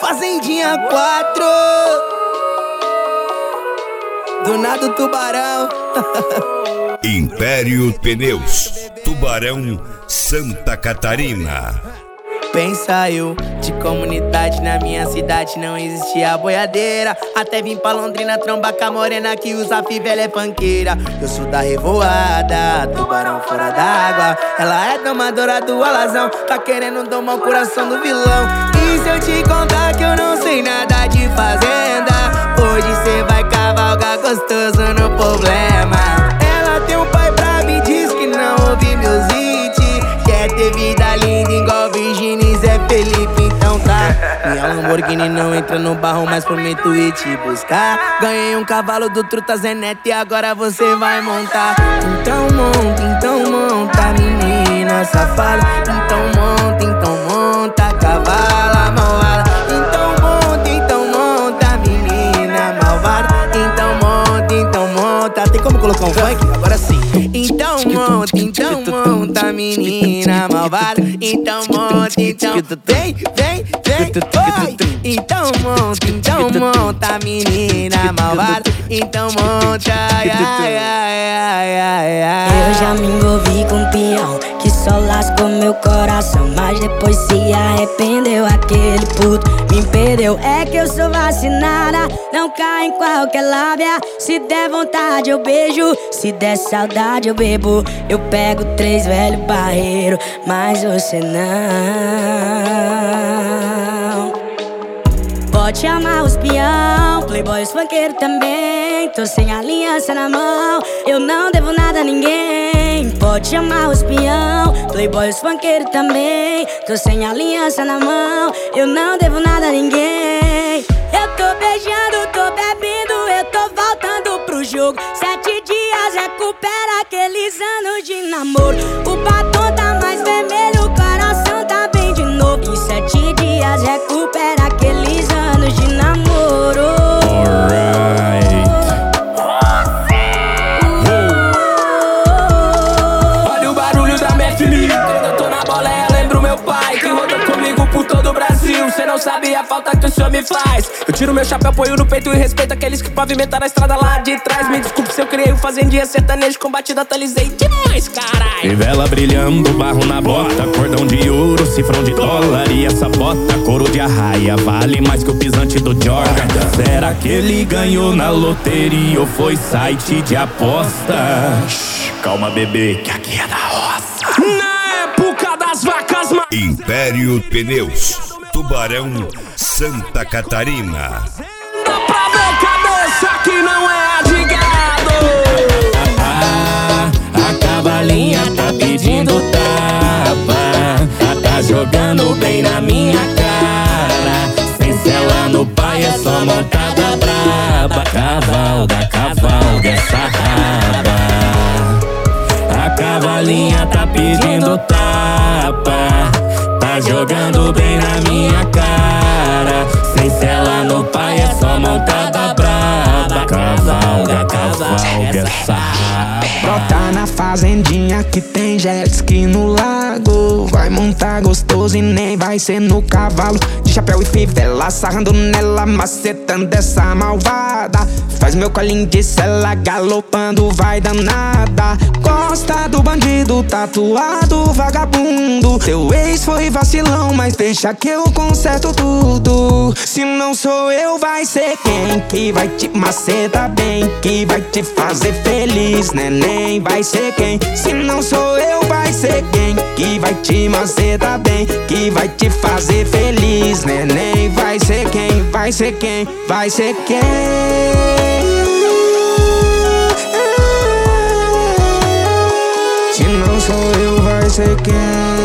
Fazendinha 4 do nada Tubarão. Império Pneus, Tubarão, Santa Catarina. Pensa eu, de comunidade na minha cidade não existia boiadeira. Até vim pra Londrina trombar com a morena que usa fivela é funkeira. Eu sou da revoada, tubarão fora d'água. Ela é domadora do alazão, tá querendo domar o coração do vilão. E se eu te contar que eu não sei nada de fazenda, hoje cê vai cavalgar gostoso no problema. Ela tem um pai brabo e diz que não ouve meus hits. Quer ter vida linda igual Virgínia e Zé Felipe, então tá. Minha Lamborghini não entra no barro, mas prometo ir te buscar. Ganhei um cavalo do Truta Zé Neto e agora você vai montar. Então monta, menina safada. Então monta, cavala malvada. Então monta, menina malvada. Então monta. Tem como colocar um funk? Agora sim. Então monta, menina malvada. Então monta, vem, oi. Então monta, menina malvada. Então monta, Eu já me envolvi com um peão que só lascou meu coração, mas depois se arrependeu. Aquele puto me impedeu. É que eu sou vacinada, não cai em qualquer lábia. Se der vontade eu beijo, se der saudade eu bebo. Eu pego 3 velho barreiro, mas você não. Pode chamar os peão, playboys funkeiro também. Tô sem aliança na mão, eu não devo nada a ninguém. Pode chamar os peão, playboys funkeiro também. Tô sem aliança na mão, eu não devo nada a ninguém. Eu tô beijando, tô bebendo, eu tô voltando pro jogo. 7 dias recupera aqueles anos de namoro. O batom tá mais vermelho, o coração tá bem de novo. Em 7 dias recupera aqueles anos de namoro. Olha o barulho da minha filha. Quando eu tô na boleia lembro meu pai, que roda comigo por todo o Brasil. Cê não sabe a falta que o senhor me faz. Eu tiro meu chapéu, ponho no peito e respeito aqueles que pavimentaram a estrada lá de trás. Me desculpe se eu criei um fazendinha sertanejo com batida, atualizei demais, carai. Fivela brilhando, barro na bota, cordão de ouro, cifrão de dólar. E essa bota, couro de arraia, vale mais que o pisante do Jordan. Será que ele ganhou na loteria ou foi site de aposta? Shhh, calma bebê, que aqui é da roça. Na época das vacas Império Pneus, Tubarão, Santa Catarina. dá pra ver cabeça que não é a de gado. A cavalinha tá pedindo tapa, tá jogando bem na minha cara. Sem cela no pai é só montada braba. Cavalga essa raba. A cavalinha tá pedindo tapa, tá jogando bem na minha cara. Sem cela no pai é só montada braba. Cavalga essa raba. Brota na fazendinha que tem jet ski no lago. Vai montar gostoso e nem vai ser no cavalo. De chapéu e fivela, sarrando nela, macetando essa malvada. Faz meu colinho de cela, galopando, vai danada. Gosta do bandido, tatuado, vagabundo. Teu ex foi vacilão, mas deixa que eu conserto tudo. Se não sou eu, vai ser quem? Que vai te macetar bem, que vai te fazer feliz, neném. Vai ser quem? Se não sou eu, vai ser quem? Que vai te macetar bem, que vai te fazer feliz, neném. Vai ser quem? Vai ser quem? Vai ser quem? Se não sou eu, vai ser quem?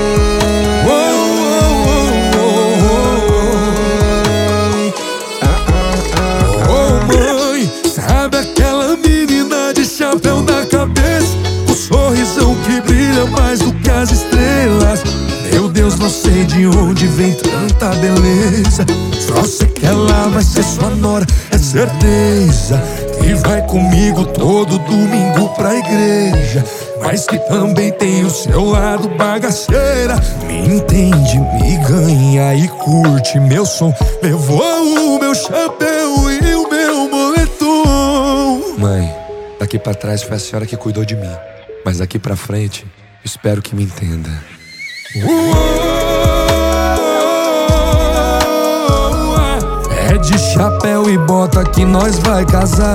Mãe, sabe aquela menina de chapéu na cabeça, o sorrisão que brilha mais do que as estrelas? Meu Deus, não sei de onde vem tanta beleza. Só sei que ela vai ser sua nora, é certeza. Que vai comigo todo domingo pra igreja. mas que também tem o seu lado bagaceira. Me entende, me ganha e curte meu som. Levou o meu chapéu e o meu moletom. Mãe, daqui pra trás foi a senhora que cuidou de mim, mas daqui pra frente, espero que me entenda. É de chapéu e bota que nós vai casar.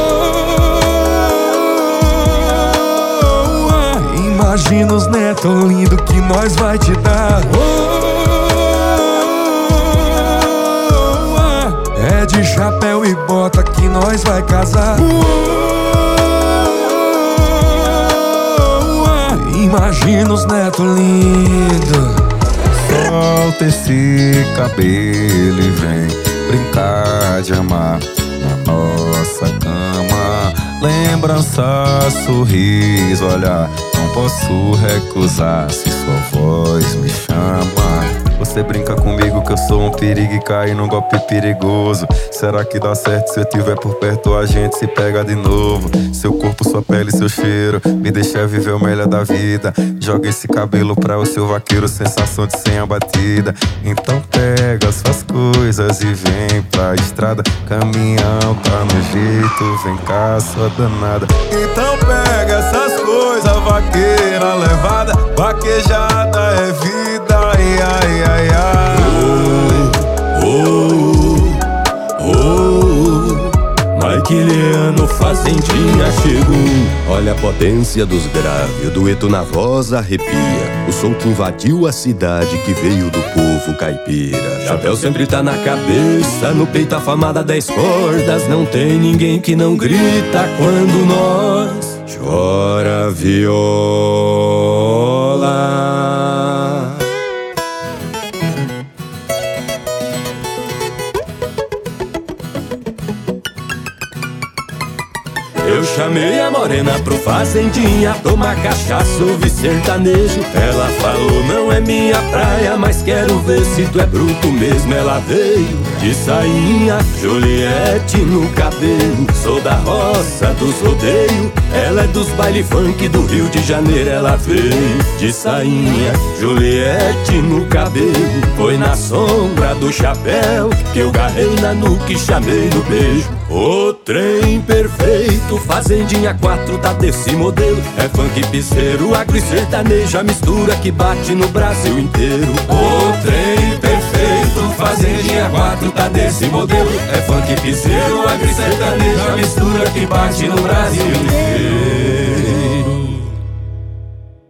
Imagina os netos lindo que nós vai te dar. É de chapéu e bota que nós vai casar. Imagina os netos lindos. Solta esse cabelo e vem brincar de amar na nossa cama. Lembrança, sorriso, olhar, não posso recusar se sua voz me chama. Você brinca comigo que eu sou um perigo e cai num golpe perigoso. Será que dá certo se eu tiver por perto? A gente se pega de novo. Seu corpo, sua pele, seu cheiro me deixa viver o melhor da vida. Joga esse cabelo pra o seu vaqueiro, sensação de senha batida. Então pega suas coisas e vem pra estrada. Caminhão tá no jeito, vem cá sua danada. Então pega essas coisas, vaqueira levada. Vaquejada é vida, ai, ai, ai, ai. Mike Leano, fazendinha chegou. Olha a potência dos graves, o dueto na voz arrepia. O som que invadiu a cidade, que veio do povo caipira. Chapéu sempre tá na cabeça, no peito a famada 10 cordas. Não tem ninguém que não grita quando nós chora viola. Eu chamei a morena pro fazendinha tomar cachaça, ouvir sertanejo. Ela falou, não é minha praia, mas quero ver se tu é bruto mesmo. Ela veio de sainha, Juliette no cabelo. Sou da roça dos rodeios, ela é dos baile funk do Rio de Janeiro. Ela veio de sainha, Juliette no cabelo. Foi na sombra do chapéu que eu garrei na nuca e chamei no beijo. O trem perfeito, fazendinha 4 tá desse modelo. É funk piseiro, agro e sertanejo, a mistura que bate no Brasil inteiro. O trem perfeito, fazendinha 4 tá desse modelo. É funk piseiro, agro e sertanejo, a mistura que bate no Brasil inteiro.